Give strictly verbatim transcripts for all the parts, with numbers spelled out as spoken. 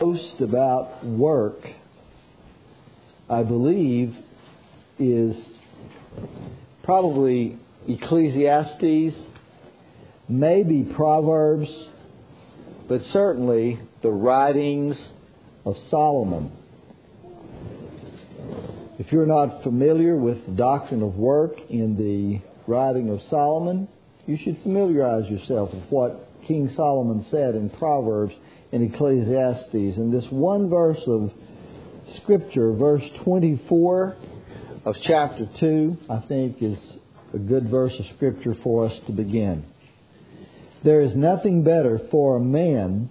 Most about work, I believe, is probably Ecclesiastes, maybe Proverbs, but certainly the writings of Solomon. If you're not familiar with the doctrine of work in the writing of Solomon, you should familiarize yourself with what King Solomon said in Proverbs and Ecclesiastes. And this one verse of Scripture, verse twenty-four of chapter two, I think is a good verse of Scripture for us to begin. There is nothing better for a man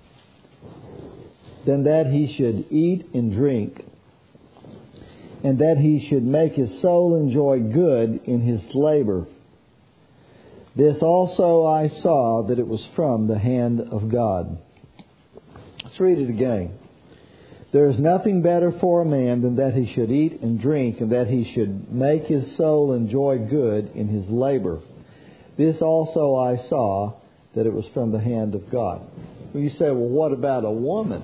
than that he should eat and drink, and that he should make his soul enjoy good in his labor. This also I saw, that it was from the hand of God. Let's read it again. There is nothing better for a man than that he should eat and drink, and that he should make his soul enjoy good in his labor. This also I saw, that it was from the hand of God. Well, you say, well, what about a woman?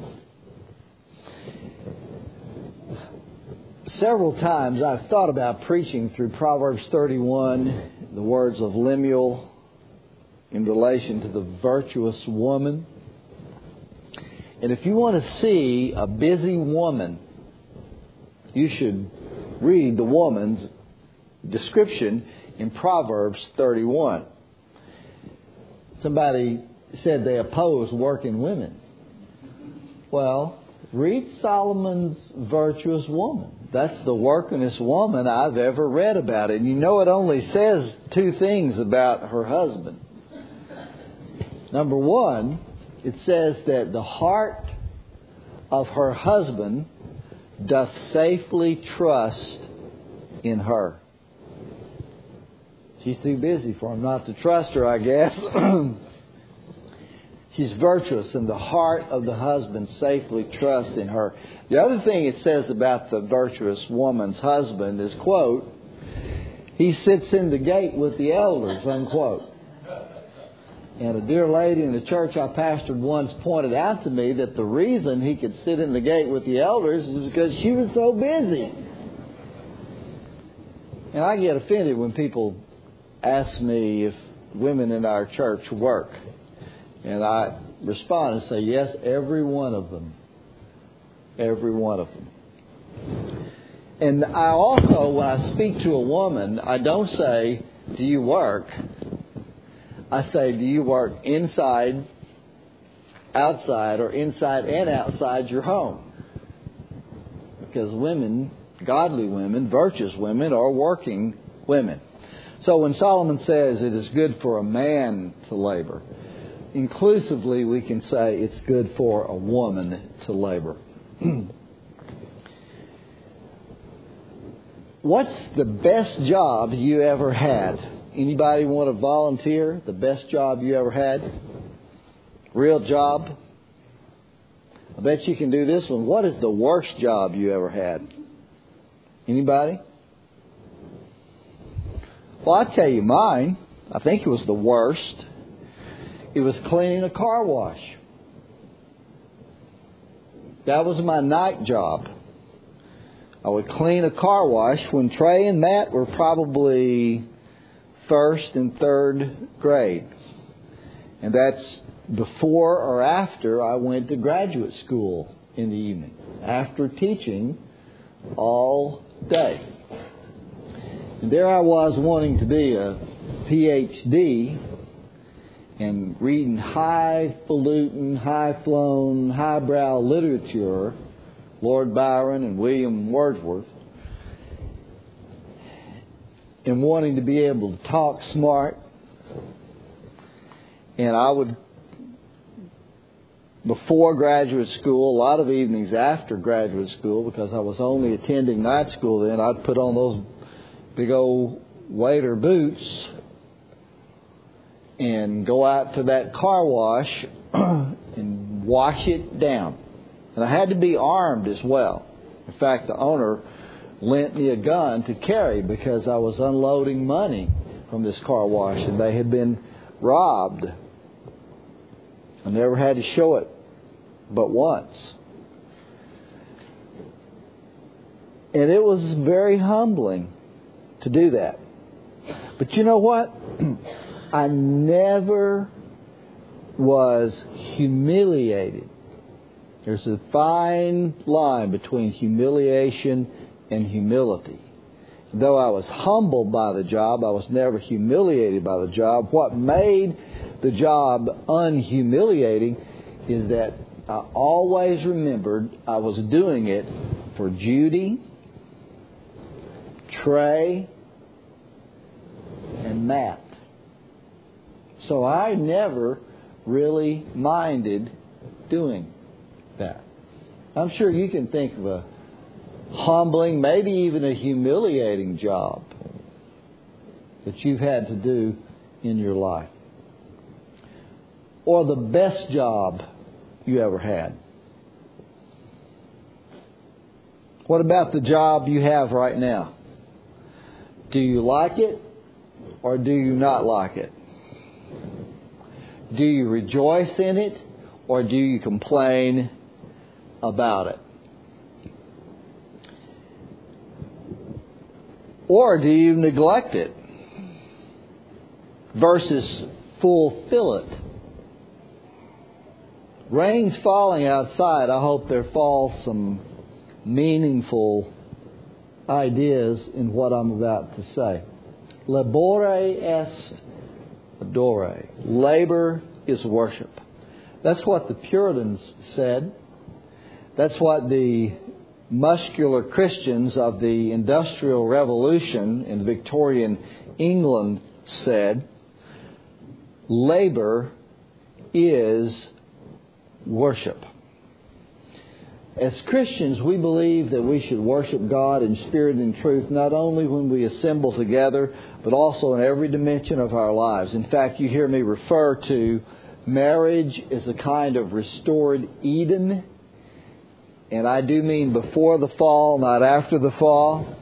Several times I've thought about preaching through Proverbs thirty-one, the words of Lemuel in relation to the virtuous woman. And if you want to see a busy woman, you should read the woman's description in Proverbs thirty-one. Somebody said they oppose working women. Well, read Solomon's virtuous woman. That's the workingest woman I've ever read about. And you know it only says two things about her husband. Number one, it says that the heart of her husband doth safely trust in her. She's too busy for him not to trust her, I guess. She's virtuous, and the heart of the husband safely trusts in her. The other thing it says about the virtuous woman's husband is, quote, he sits in the gate with the elders, unquote. And a dear lady in the church I pastored once pointed out to me that the reason he could sit in the gate with the elders is because she was so busy. And I get offended when people ask me if women in our church work. And I respond and say, yes, every one of them. Every one of them. And I also, when I speak to a woman, I don't say, do you work? I say, do you work inside, outside, or inside and outside your home? Because women, godly women, virtuous women, are working women. So when Solomon says it is good for a man to labor, inclusively we can say it's good for a woman to labor. What's the best job you ever had? Anybody want to volunteer? The best job you ever had? Real job? I bet you can do this one. What is the worst job you ever had? Anybody? Well, I'll tell you mine. I think it was the worst. It was cleaning a car wash. That was my night job. I would clean a car wash when Trey and Matt were probably first and third grade. And that's before or after I went to graduate school in the evening, after teaching all day. And there I was wanting to be a P H D and reading highfalutin, high-flown, highbrow literature, Lord Byron and William Wordsworth, and wanting to be able to talk smart. And I would, before graduate school, a lot of evenings after graduate school, because I was only attending night school then, I'd put on those big old waiter boots and go out to that car wash and wash it down. And I had to be armed as well. In fact, the owner lent me a gun to carry because I was unloading money from this car wash and they had been robbed. I never had to show it but once. And it was very humbling to do that. But you know what? I never was humiliated. There's a fine line between humiliation and humility. Though I was humbled by the job, I was never humiliated by the job. What made the job unhumiliating is that I always remembered I was doing it for Judy, Trey, and Matt. So I never really minded doing that. I'm sure you can think of a humbling, maybe even a humiliating job that you've had to do in your life. Or the best job you ever had. What about the job you have right now? Do you like it or do you not like it? Do you rejoice in it or do you complain about it? Or do you neglect it versus fulfill it? Rain's falling outside. I hope there falls some meaningful ideas in what I'm about to say. Labore est adore. Labor is worship. That's what the Puritans said. That's what the muscular Christians of the Industrial Revolution in Victorian England said. Labor is worship. As Christians, we believe that we should worship God in spirit and truth, not only when we assemble together, but also in every dimension of our lives. In fact, you hear me refer to marriage as a kind of restored Eden. And I do mean before the fall, not after the fall.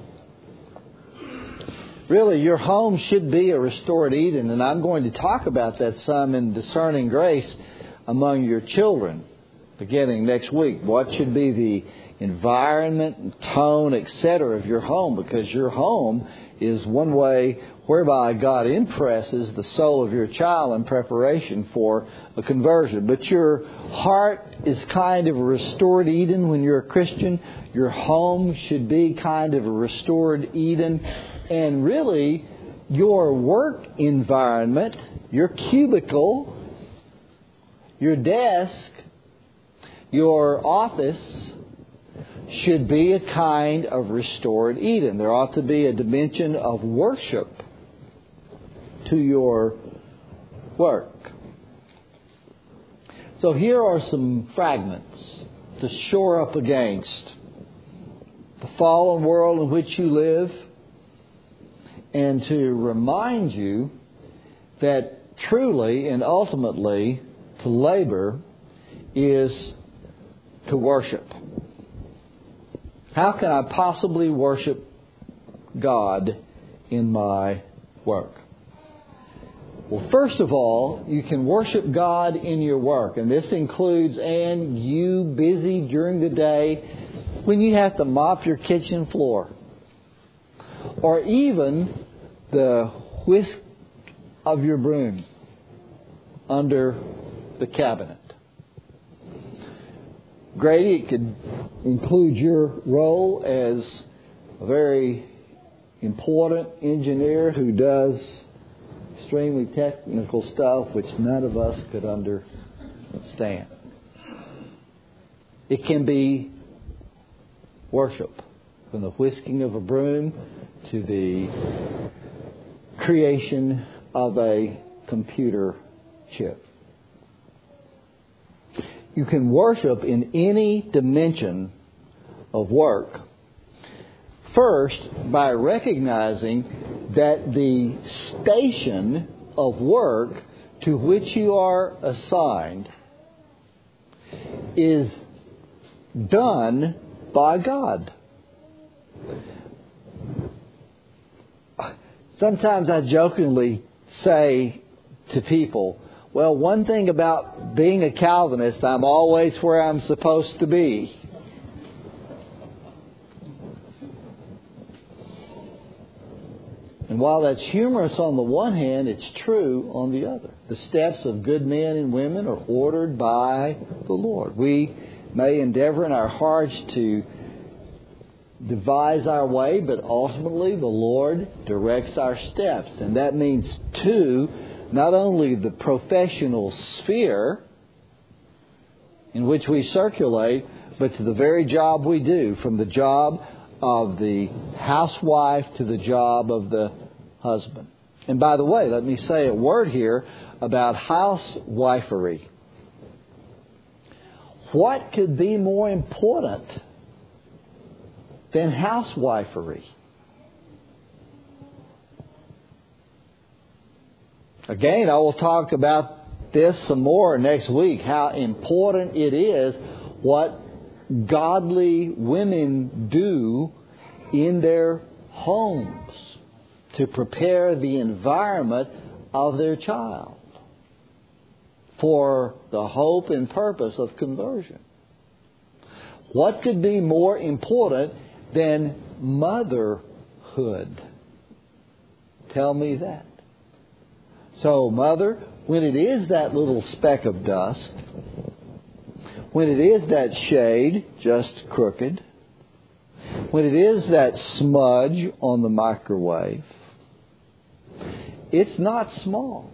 Really, your home should be a restored Eden. And I'm going to talk about that some in Discerning Grace among your children beginning next week. What should be the environment and tone, et cetera of your home? Because your home is one way whereby God impresses the soul of your child in preparation for a conversion. But your heart is kind of a restored Eden when you're a Christian. Your home should be kind of a restored Eden. And really, your work environment, your cubicle, your desk, your office should be a kind of restored Eden. There ought to be a dimension of worship to your work. So here are some fragments to shore up against the fallen world in which you live and to remind you that truly and ultimately to labor is to worship. How can I possibly worship God in my work? Well, first of all, you can worship God in your work. And this includes, and you busy during the day when you have to mop your kitchen floor. Or even the whisk of your broom under the cabinet. Grady, it could include your role as a very important engineer who does extremely technical stuff which none of us could understand. It can be worship, from the whisking of a broom to the creation of a computer chip. You can worship in any dimension of work. First, by recognizing that the station of work to which you are assigned is done by God. Sometimes I jokingly say to people, Well, one thing about being a Calvinist, I'm always where I'm supposed to be. And while that's humorous on the one hand, it's true on the other. The steps of good men and women are ordered by the Lord. We may endeavor in our hearts to devise our way, but ultimately the Lord directs our steps. And that means, too, not only the professional sphere in which we circulate, but to the very job we do, from the job of the housewife to the job of the husband. And by the way, let me say a word here about housewifery. What could be more important than housewifery? Again, I will talk about this some more next week, how important it is what godly women do in their homes to prepare the environment of their child for the hope and purpose of conversion. What could be more important than motherhood? Tell me that. So, mother, when it is that little speck of dust, when it is that shade just crooked, when it is that smudge on the microwave, it's not small.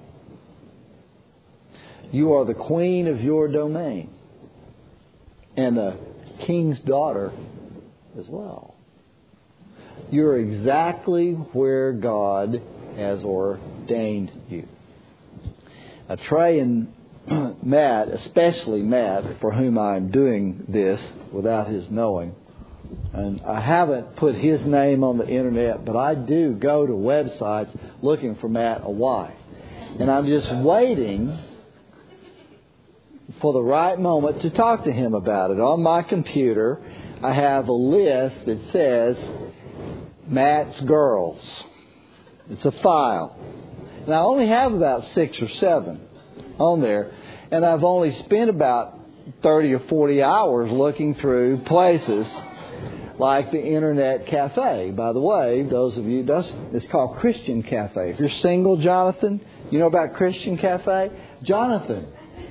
You are the queen of your domain and the king's daughter as well. You're exactly where God has ordained you. Now, Trey and Matt, especially Matt, for whom I'm doing this without his knowing, and I haven't put his name on the internet, but I do go to websites looking for Matt a wife. And I'm just waiting for the right moment to talk to him about it. On my computer, I have a list that says Matt's Girls. It's a file. And I only have about six or seven on there. And I've only spent about thirty or forty hours looking through places like the Internet Cafe. By the way, those of you, it's called Christian Cafe. If you're single, Jonathan, you know about Christian Cafe? Jonathan,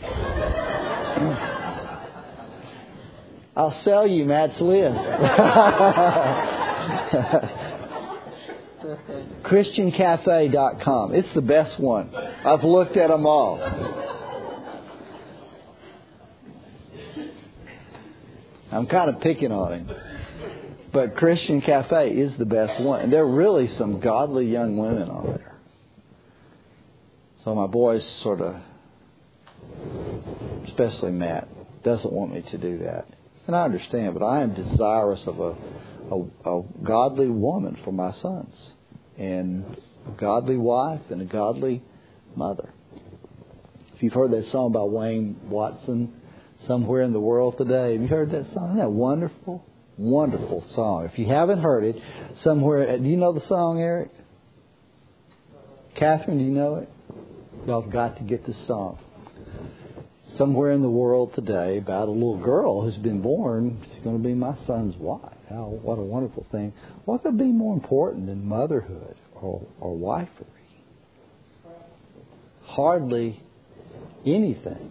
I'll sell you Matt's list. Christian Cafe dot com. It's the best one. I've looked at them all. I'm kind of picking on him. But Christian Cafe is the best one. And there are really some godly young women on there. So my boys sort of, especially Matt, doesn't want me to do that. And I understand, but I am desirous of a, a, a godly woman for my sons. And a godly wife and a godly mother. If you've heard that song by Wayne Watson, Somewhere in the World Today, have you heard that song? Isn't that wonderful? Wonderful song. If you haven't heard it, somewhere... Do you know the song, Eric? Catherine, do you know it? Y'all have got to get this song. Somewhere in the World Today, about a little girl who's been born. She's going to be my son's wife. How, what a wonderful thing. What could be more important than motherhood or, or wifery? Hardly anything.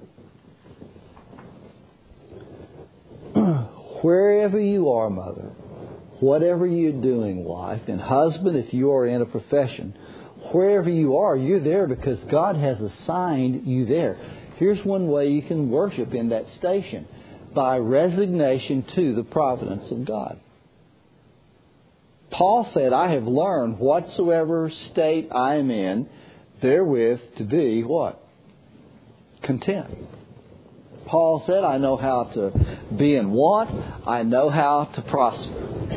Wherever you are, mother, whatever you're doing, wife, and husband, if you are in a profession, wherever you are, you're there because God has assigned you there. Here's one way you can worship in that station: by resignation to the providence of God. Paul said, I have learned whatsoever state I am in, therewith to be what? Content. Paul said, I know how to be in want. I know how to prosper.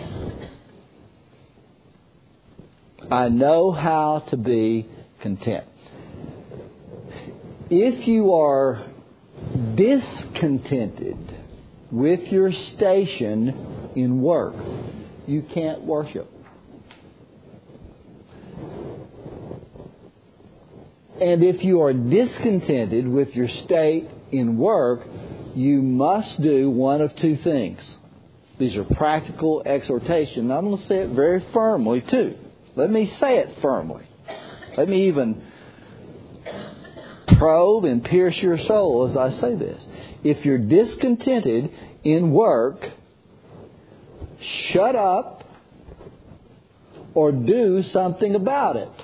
I know how to be content. If you are discontented with your station in work, you can't worship. And if you are discontented with your state in work, you must do one of two things. These are practical exhortation. I'm going to say it very firmly, too. Let me say it firmly. Let me even probe and pierce your soul as I say this. If you're discontented in work, shut up or do something about it.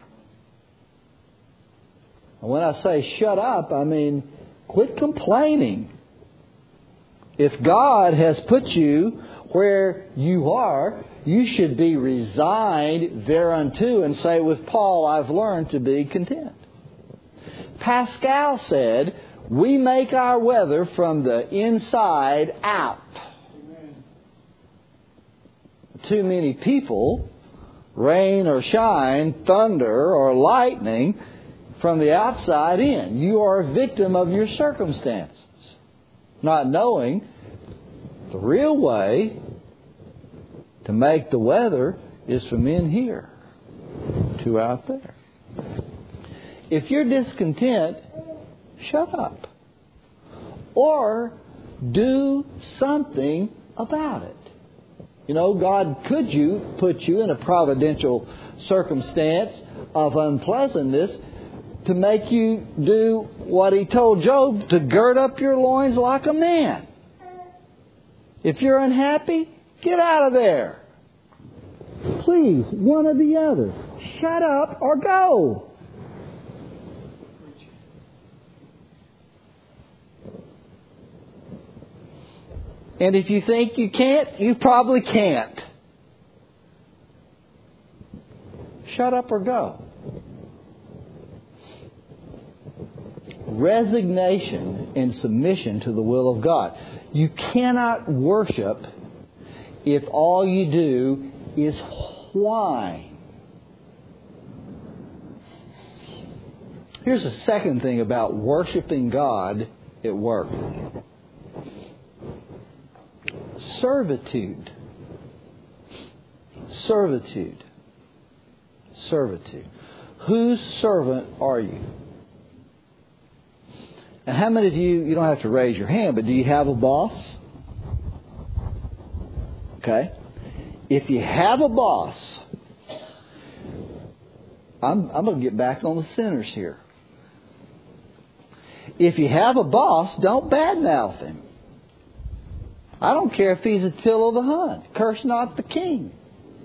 And when I say shut up, I mean quit complaining. If God has put you where you are, you should be resigned thereunto and say with Paul, I've learned to be content. Pascal said, we make our weather from the inside out. Amen. Too many people, rain or shine, thunder or lightning, from the outside in. You are a victim of your circumstances. Not knowing the real way to make the weather is from in here to out there. If you're discontent, shut up. Or do something about it. You know, God could you put you in a providential circumstance of unpleasantness to make you do what He told Job, to gird up your loins like a man. If you're unhappy, get out of there. Please, one or the other. Shut up or go. And if you think you can't, you probably can't. Shut up or go. Resignation and submission to the will of God. You cannot worship if all you do is whine. Here's a second thing about worshiping God at work. Servitude. Servitude. Servitude. Whose servant are you? And how many of you, you don't have to raise your hand, but do you have a boss? Okay. If you have a boss, I'm, I'm going to get back on the sinners here. If you have a boss, don't badmouth him. I don't care if he's Attila the Hun. Curse not the king.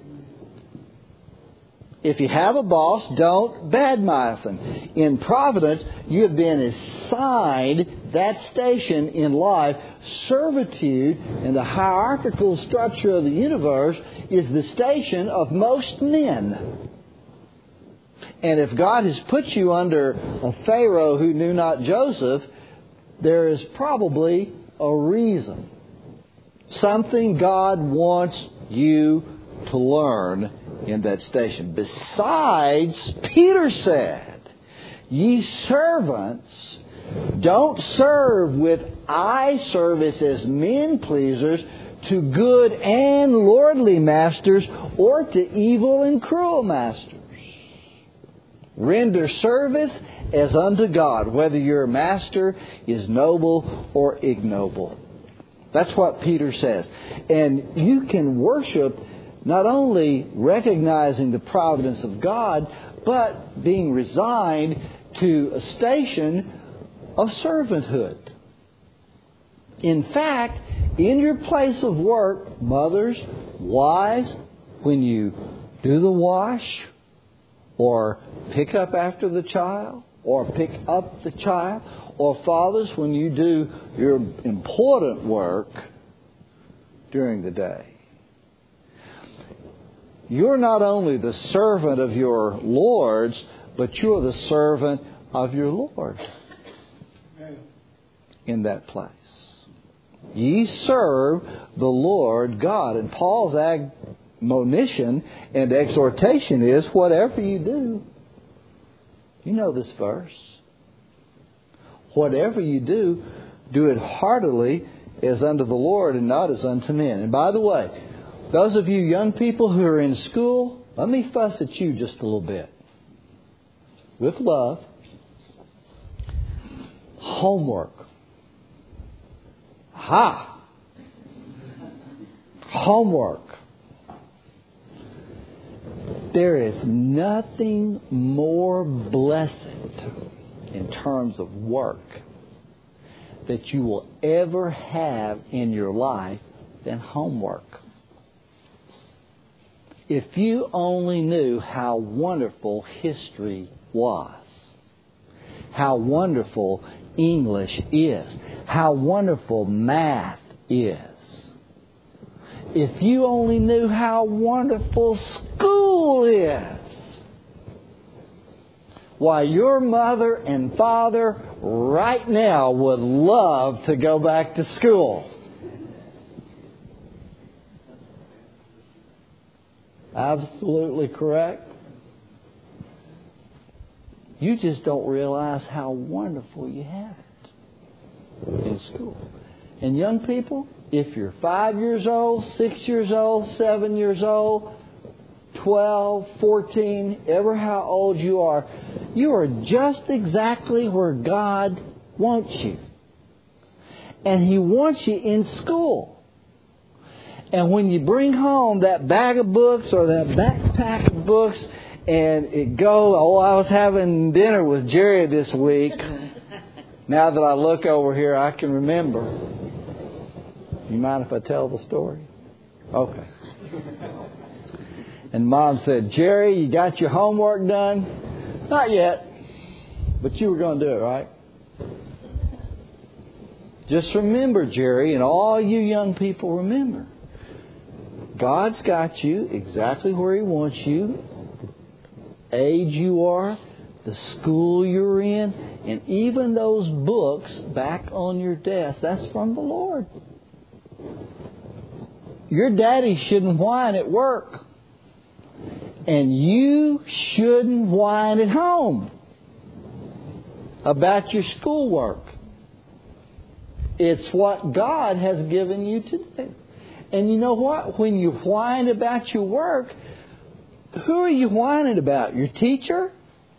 If you have a boss, don't badmouth him. In providence, you have been assigned that station in life. Servitude in the hierarchical structure of the universe is the station of most men. And if God has put you under a Pharaoh who knew not Joseph, there is probably a reason. Something God wants you to learn in that station. Besides, Peter said, ye servants, don't serve with eye service as men pleasers to good and lordly masters, or to evil and cruel masters. Render service as unto God, whether your master is noble or ignoble. That's what Peter says. And you can worship not only recognizing the providence of God, but being resigned to a station of servanthood. In fact, in your place of work, mothers, wives, when you do the wash, or pick up after the child, or pick up the child, or fathers, when you do your important work during the day, you're not only the servant of your lords, but you're the servant of your Lord in that place. Ye serve the Lord God. And Paul's admonition and exhortation is, whatever you do, you know this verse, whatever you do, do it heartily as unto the Lord and not as unto men. And by the way, those of you young people who are in school, let me fuss at you just a little bit. With love. Homework. Ha! Homework. There is nothing more blessed in terms of work that you will ever have in your life than homework. If you only knew how wonderful history was, how wonderful English is, how wonderful math is, if you only knew how wonderful school is, why, your mother and father right now would love to go back to school. Absolutely correct. You just don't realize how wonderful you have it in school. And young people, if you're five years old, six years old, seven years old, twelve, fourteen, ever how old you are, you are just exactly where God wants you. And He wants you in school. And when you bring home that bag of books or that backpack of books and it goes, oh, I was having dinner with Jerry this week. Now that I look over here, I can remember. You mind if I tell the story? Okay. And Mom said, Jerry, you got your homework done? Not yet. But you were going to do it, right? Just remember, Jerry, and all you young people remember. God's got you exactly where He wants you, the age you are, the school you're in, and even those books back on your desk. That's from the Lord. Your daddy shouldn't whine at work. And you shouldn't whine at home about your schoolwork. It's what God has given you to do. And you know what? When you whine about your work, who are you whining about? Your teacher?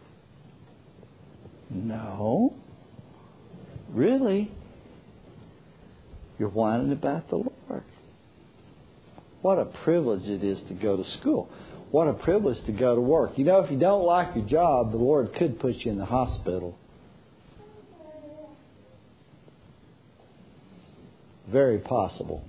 No. Really? You're whining about the Lord. What a privilege it is to go to school. What a privilege to go to work. You know, if you don't like your job, the Lord could put you in the hospital. Very possible.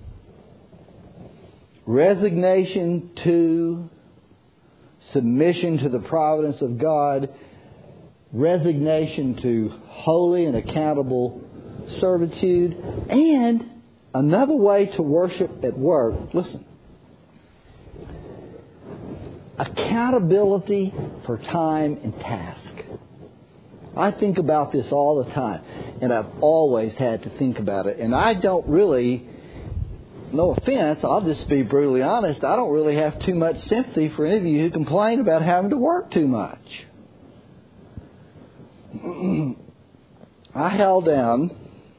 Resignation to submission to the providence of God. Resignation to holy and accountable servitude. And another way to worship at work, listen. Accountability for time and task. I think about this all the time. And I've always had to think about it. And I don't really, no offense, I'll just be brutally honest, I don't really have too much sympathy for any of you who complain about having to work too much. I held down,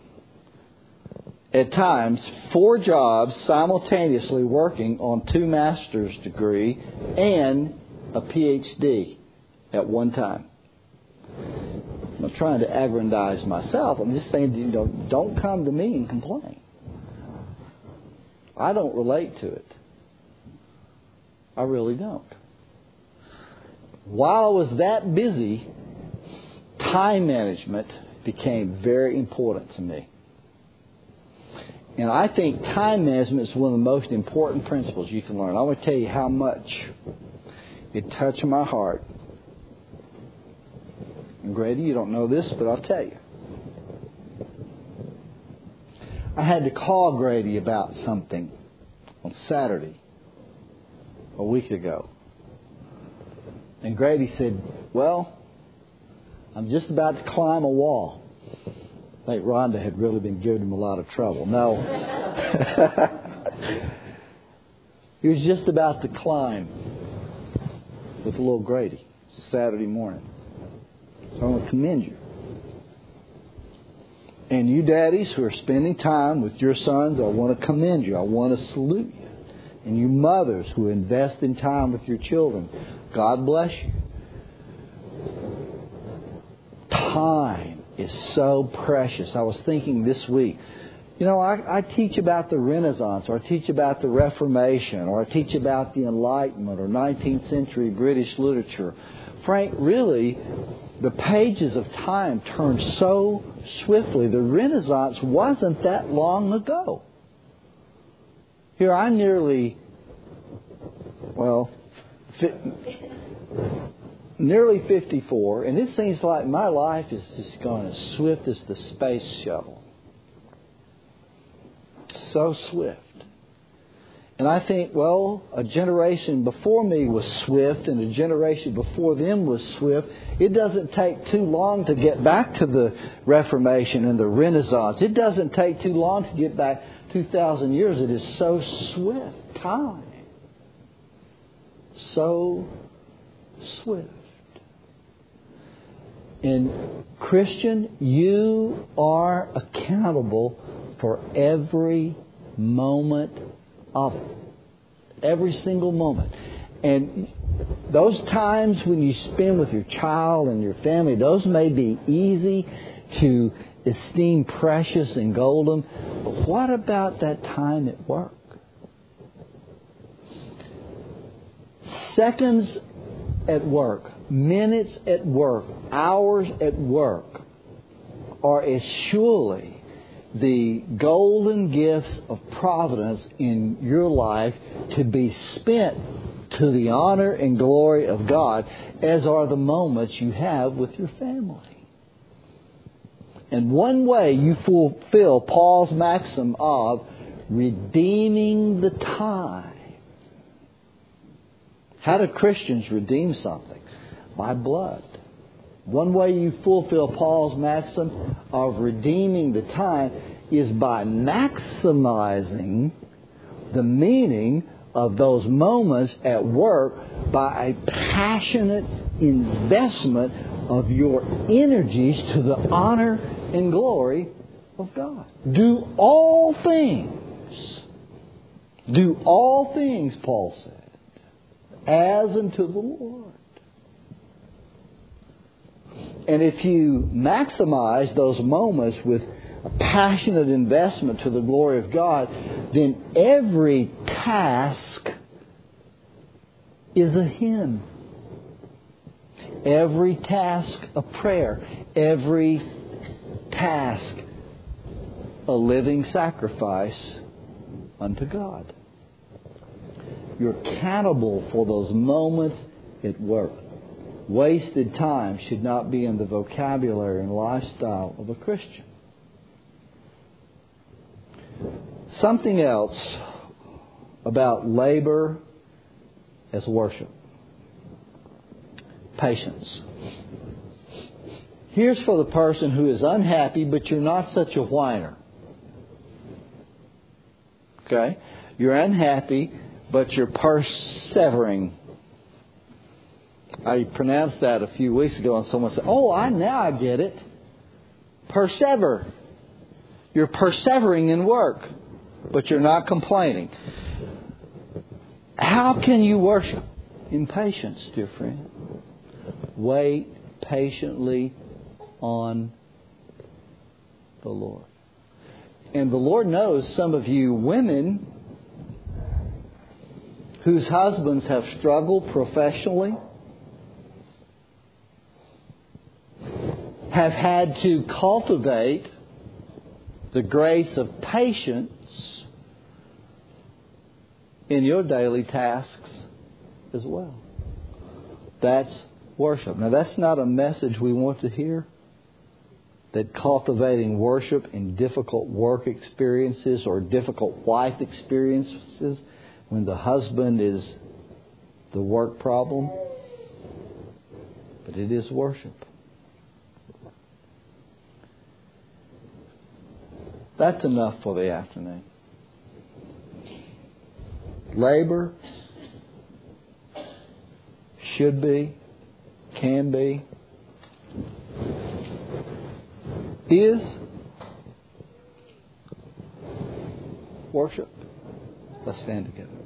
at times, four jobs simultaneously working on two master's degree and a P H D at one time. I'm not trying to aggrandize myself. I'm just saying, you know, don't come to me and complain. I don't relate to it. I really don't. While I was that busy, time management became very important to me. And I think time management is one of the most important principles you can learn. I want to tell you how much it touched my heart. And Grady, you don't know this, but I'll tell you. I had to call Grady about something on Saturday, a week ago. And Grady said, well, I'm just about to climb a wall. I think Rhonda had really been giving him a lot of trouble. No. He was just about to climb with little Grady. It's Saturday morning. So I want to commend you. And you daddies who are spending time with your sons, I want to commend you. I want to salute you. And you mothers who invest in time with your children, God bless you. Time is so precious. I was thinking this week, you know, I, I teach about the Renaissance, or I teach about the Reformation, or I teach about the Enlightenment, or nineteenth century British literature. Frank, really, the pages of time turn so swiftly. The Renaissance wasn't that long ago. Here, I'm nearly, well, fi- nearly fifty-four, and it seems like my life is just going as swift as the space shuttle. So swift. And I think, well, a generation before me was swift, and a generation before them was swift. It doesn't take too long to get back to the Reformation and the Renaissance. It doesn't take too long to get back two thousand years. It is so swift. Time. So swift. And Christian, you are accountable for every moment of it. Every single moment. And those times when you spend with your child and your family, those may be easy to esteem precious and golden. But what about that time at work? Seconds at work, minutes at work, hours at work are as surely the golden gifts of providence in your life to be spent to the honor and glory of God as are the moments you have with your family. And one way you fulfill Paul's maxim of redeeming the time. How do Christians redeem something? By blood. One way you fulfill Paul's maxim of redeeming the time is by maximizing the meaning of those moments at work by a passionate investment of your energies to the honor and glory of God. Do all things. Do all things, Paul said, as unto the Lord. And if you maximize those moments with a passionate investment to the glory of God, then every task is a hymn. Every task a prayer. Every task a living sacrifice unto God. You're accountable for those moments at work. Wasted time should not be in the vocabulary and lifestyle of a Christian. Something else about labor as worship. Patience. Here's for the person who is unhappy, but you're not such a whiner. Okay? You're unhappy, but you're persevering. I pronounced that a few weeks ago, and someone said, "Oh, I now I get it. Persever. You're persevering in work, but you're not complaining." How can you worship? In patience, dear friend. Wait patiently on the Lord. And the Lord knows some of you women whose husbands have struggled professionally, have had to cultivate the grace of patience in your daily tasks as well. That's worship. Now, that's not a message we want to hear. That cultivating worship in difficult work experiences or difficult life experiences, when the husband is the work problem. But it is worship. That's enough for the afternoon. Labor should be, can be, is worship. Let's stand together.